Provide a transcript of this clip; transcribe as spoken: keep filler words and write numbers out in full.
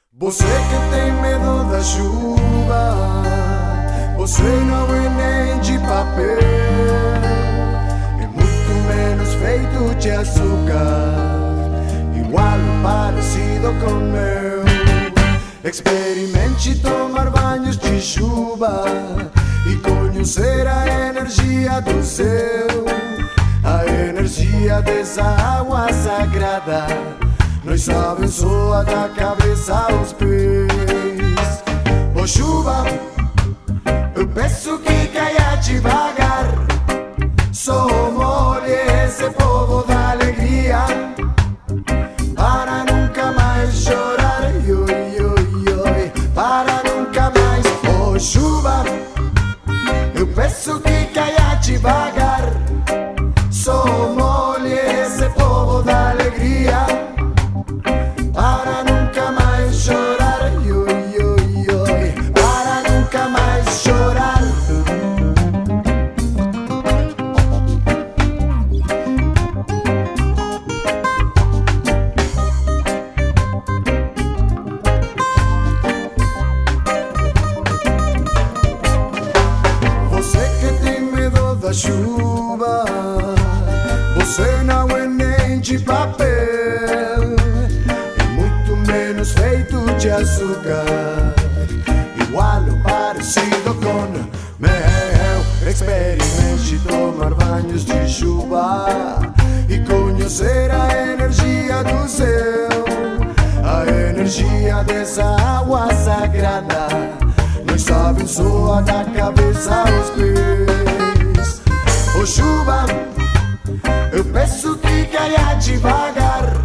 Você que tem medo da chuva, você não é nem de papel, é muito menos feito de açúcar, igual ou parecido com meu. Experimente tomar banhos de chuva e conhecer a energia do céu, a energia dessa água sagrada. Nós abençoa da cabeça aos pés. Ô chuva, eu peço que caia devagar, só molhe esse povo da alegria, para nunca mais chorar, oi, oi, oi, para nunca mais. Ô chuva, eu peço que caia devagar, só molhe esse povo da alegria, para nunca mais chorar, oi, oi, oi, para nunca mais chorar. Você que tem medo da chuva, você não é nem de papel, menos feito de açúcar, igual ou parecido com mel. Experimente tomar banhos de chuva e conhecer a energia do céu, a energia dessa água sagrada. Nos abençoa da cabeça aos pés. Ô chuva, eu peço que caia devagar,